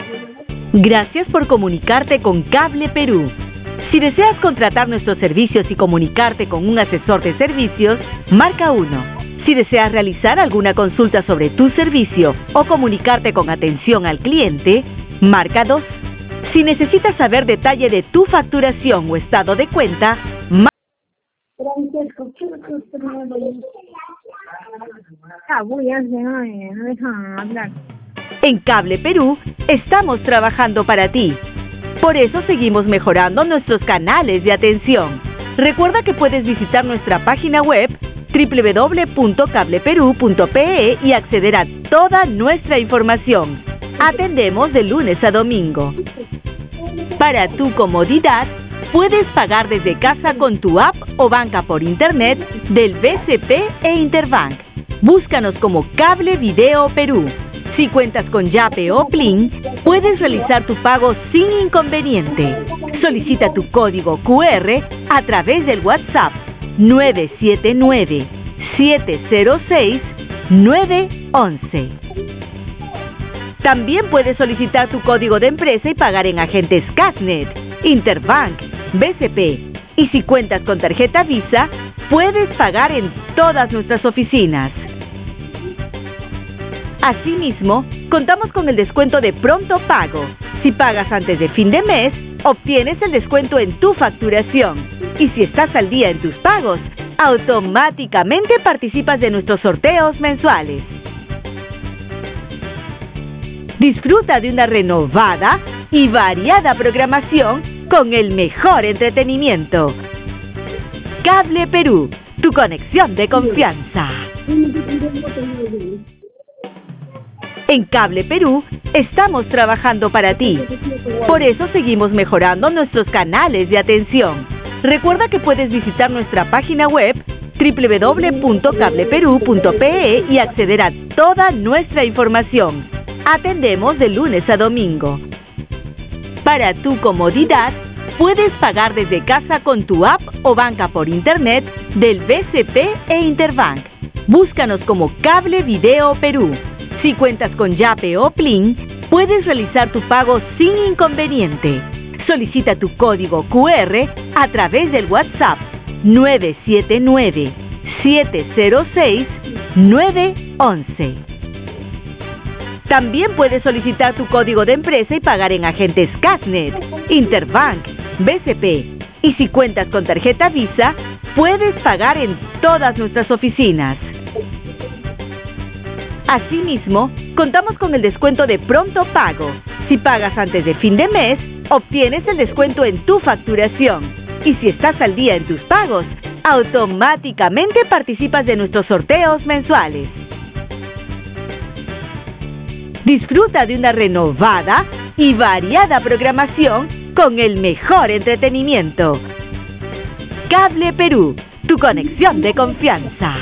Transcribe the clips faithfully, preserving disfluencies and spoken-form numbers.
Gracias por comunicarte con Cable Perú. Si deseas contratar nuestros servicios y comunicarte con un asesor de servicios, marca uno. Si deseas realizar alguna consulta sobre tu servicio o comunicarte con atención al cliente, marca dos. Si necesitas saber detalle de tu facturación o estado de cuenta, marca... En Cable Perú estamos trabajando para ti. Por eso seguimos mejorando nuestros canales de atención. Recuerda que puedes visitar nuestra página web doble u doble u doble u punto cable perú punto pe e y acceder a toda nuestra información. Atendemos de lunes a domingo. Para tu comodidad, puedes pagar desde casa con tu app o banca por internet del B C P e Interbank. Búscanos como Cable Video Perú. Si cuentas con Yape o Plin, puedes realizar tu pago sin inconveniente. Solicita tu código cu erre a través del WhatsApp nueve siete nueve, siete cero seis, nueve once. También puedes solicitar tu código de empresa y pagar en agentes Cashnet, Interbank, B C P. Y si cuentas con tarjeta Visa, puedes pagar en todas nuestras oficinas. Asimismo, contamos con el descuento de pronto pago. Si pagas antes de fin de mes, obtienes el descuento en tu facturación. Y si estás al día en tus pagos, automáticamente participas de nuestros sorteos mensuales. Disfruta de una renovada y variada programación con el mejor entretenimiento. Cable Perú, tu conexión de confianza. En Cable Perú estamos trabajando para ti. Por eso seguimos mejorando nuestros canales de atención. Recuerda que puedes visitar nuestra página web doble u doble u doble u punto cable perú punto pe e y acceder a toda nuestra información. Atendemos de lunes a domingo. Para tu comodidad, puedes pagar desde casa con tu app o banca por internet del B C P e Interbank. Búscanos como Cable Video Perú. Si cuentas con Yape o Plin, puedes realizar tu pago sin inconveniente. Solicita tu código cu erre a través del WhatsApp nueve siete nueve, siete cero seis, nueve once. También puedes solicitar tu código de empresa y pagar en agentes Cashnet, Interbank, B C P. Y si cuentas con tarjeta Visa, puedes pagar en todas nuestras oficinas. Asimismo, contamos con el descuento de pronto pago. Si pagas antes de fin de mes, obtienes el descuento en tu facturación. Y si estás al día en tus pagos, automáticamente participas de nuestros sorteos mensuales. Disfruta de una renovada y variada programación con el mejor entretenimiento. Cable Perú, tu conexión de confianza.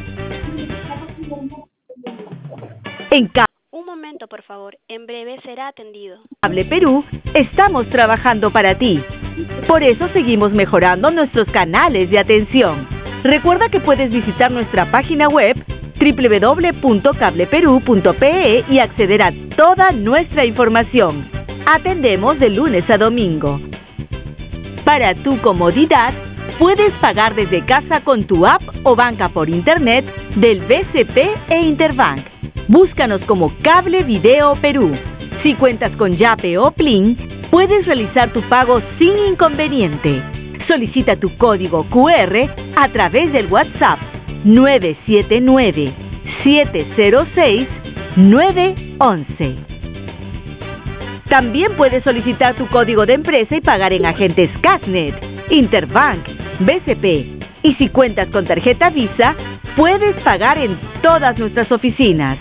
En Cable Un momento, por favor. En breve será atendido. Cable Perú estamos trabajando para ti. Por eso seguimos mejorando nuestros canales de atención. Recuerda que puedes visitar nuestra página web doble u doble u doble u punto cable perú punto pe e y acceder a toda nuestra información. Atendemos de lunes a domingo. Para tu comodidad, puedes pagar desde casa con tu app o banca por internet del B C P e Interbank. Búscanos como Cable Video Perú. Si cuentas con Yape o Plin, puedes realizar tu pago sin inconveniente. Solicita tu código cu erre a través del WhatsApp nueve siete nueve, siete cero seis, nueve once. También puedes solicitar tu código de empresa y pagar en agentes Cashnet, Interbank, B C P. Y si cuentas con tarjeta Visa, puedes pagar en todas nuestras oficinas.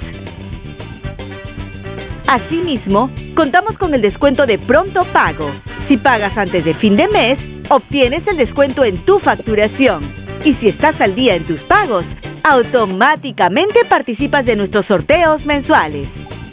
Asimismo, contamos con el descuento de pronto pago. Si pagas antes de fin de mes, obtienes el descuento en tu facturación. Y si estás al día en tus pagos, automáticamente participas de nuestros sorteos mensuales.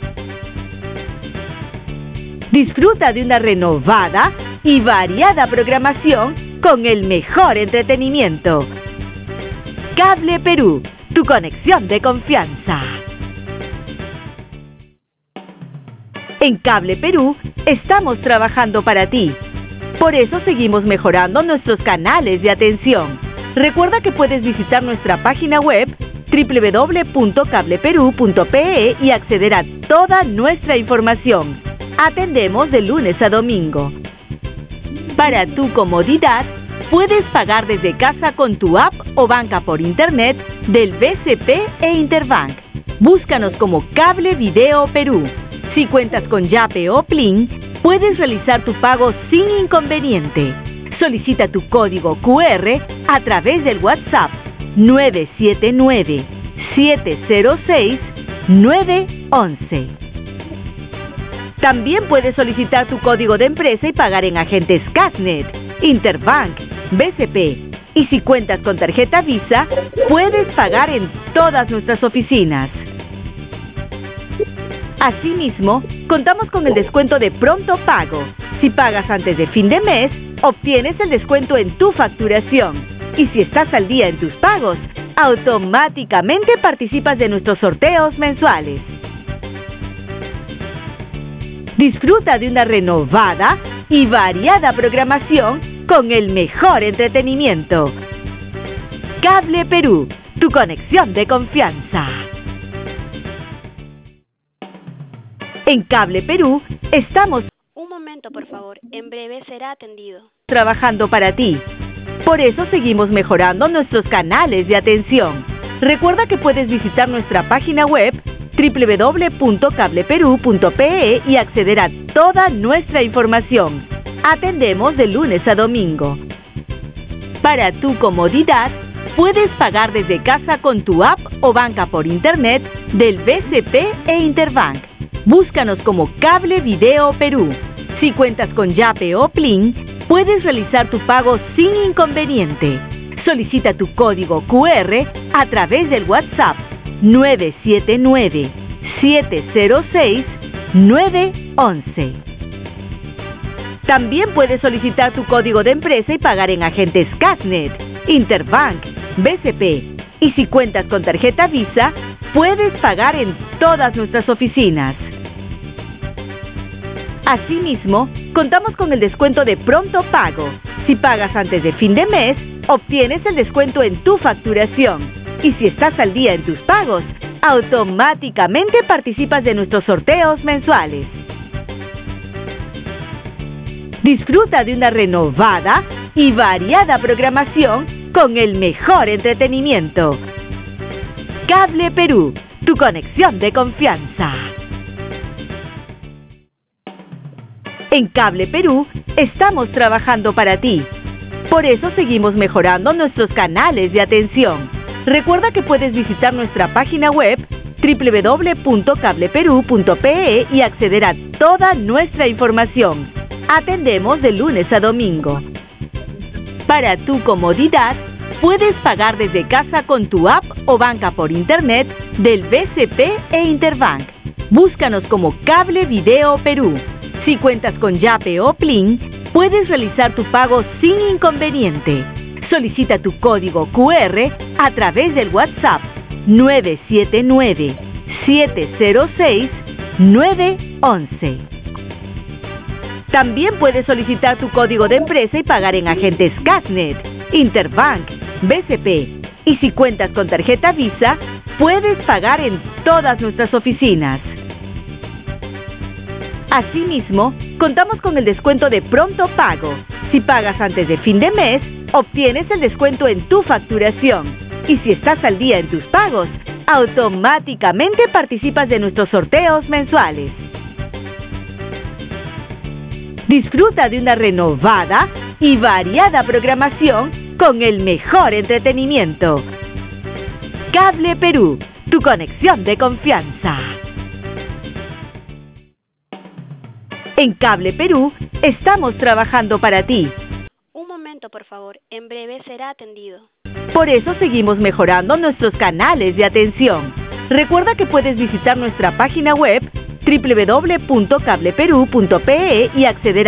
Disfruta de una renovada y variada programación con el mejor entretenimiento. Cable Perú, tu conexión de confianza. En Cable Perú estamos trabajando para ti. Por eso seguimos mejorando nuestros canales de atención. Recuerda que puedes visitar nuestra página web doble u doble u doble u punto cable perú punto pe e y acceder a toda nuestra información. Atendemos de lunes a domingo. Para tu comodidad, puedes pagar desde casa con tu app o banca por internet del B C P e Interbank. Búscanos como Cable Video Perú. Si cuentas con Yape o Plin, puedes realizar tu pago sin inconveniente. Solicita tu código Q R a través del WhatsApp nueve siete nueve, siete cero seis, nueve once. También puedes solicitar tu código de empresa y pagar en agentes Casnet, Interbank, B C P. Y si cuentas con tarjeta Visa, puedes pagar en todas nuestras oficinas. Asimismo, contamos con el descuento de pronto pago. Si pagas antes de fin de mes, obtienes el descuento en tu facturación. Y si estás al día en tus pagos, automáticamente participas de nuestros sorteos mensuales. Disfruta de una renovada y variada programación con el mejor entretenimiento. Cable Perú, tu conexión de confianza. En Cable Perú estamos Un momento, por favor. En breve será atendido. trabajando para ti. Por eso seguimos mejorando nuestros canales de atención. Recuerda que puedes visitar nuestra página web doble u doble u doble u punto cable perú punto pe e y acceder a toda nuestra información. Atendemos de lunes a domingo. Para tu comodidad, puedes pagar desde casa con tu app o banca por internet del B C P e Interbank. Búscanos como Cable Video Perú. Si cuentas con Yape o Plin, puedes realizar tu pago sin inconveniente. Solicita tu código Q R a través del WhatsApp nueve siete nueve, siete cero seis, nueve once. También puedes solicitar tu código de empresa y pagar en agentes Casnet, Interbank, B C P. Y si cuentas con tarjeta Visa, puedes pagar en todas nuestras oficinas. Asimismo, contamos con el descuento de pronto pago. Si pagas antes de fin de mes, obtienes el descuento en tu facturación. Y si estás al día en tus pagos, automáticamente participas de nuestros sorteos mensuales. Disfruta de una renovada y variada programación con el mejor entretenimiento. Cable Perú, tu conexión de confianza. En Cable Perú estamos trabajando para ti. Por eso seguimos mejorando nuestros canales de atención. Recuerda que puedes visitar nuestra página web doble u doble u doble u punto cable perú punto pe e y acceder a toda nuestra información. Atendemos de lunes a domingo. Para tu comodidad, puedes pagar desde casa con tu app o banca por internet del B C P e Interbank. Búscanos como Cable Video Perú. Si cuentas con Yape o Plin, puedes realizar tu pago sin inconveniente. Solicita tu código Q R a través del WhatsApp nueve siete nueve, siete cero seis, nueve once. También puedes solicitar tu código de empresa y pagar en agentes Casnet, Interbank, B C P. Y si cuentas con tarjeta Visa, puedes pagar en todas nuestras oficinas. Asimismo, contamos con el descuento de pronto pago. Si pagas antes de fin de mes, obtienes el descuento en tu facturación. Y si estás al día en tus pagos, automáticamente participas de nuestros sorteos mensuales. Disfruta de una renovada y variada programación con el mejor entretenimiento. Cable Perú, tu conexión de confianza. En Cable Perú estamos trabajando para ti. Un momento, por favor. En breve será atendido. Por eso seguimos mejorando nuestros canales de atención. Recuerda que puedes visitar nuestra página web doble u doble u doble u punto cable perú punto pe e y acceder